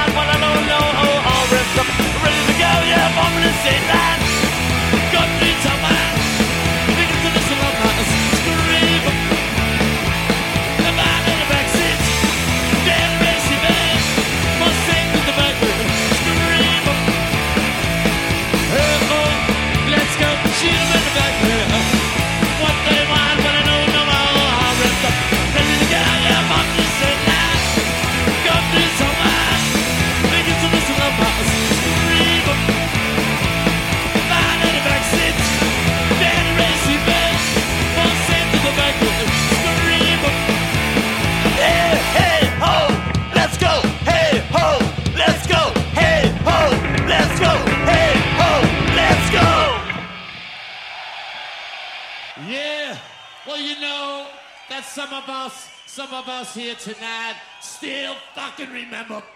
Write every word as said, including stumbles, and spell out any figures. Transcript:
mind, but I don't know. Oh, all ripped up, ready to go. Yeah, I'm on the same line. Got three time man. Thinking to this one, I'm not scream. The man in the backseat. Dead racy man. Must sing to the back with scream. Hey, oh, let's go. Shoot him in the back here. What they want, but I don't know. Oh, all ripped up, ready to go. Yeah, I'm on the same line. Got three time man. Thinking to this one, I'm not scream. Man in the backseat. Dead racy man. Must sing to the back with scream. Hey, hey, ho, let's go. Hey, ho, let's go. Hey, ho, let's go. Hey, ho, let's go. Yeah, well, you know that some of us, some of us here tonight still fucking remember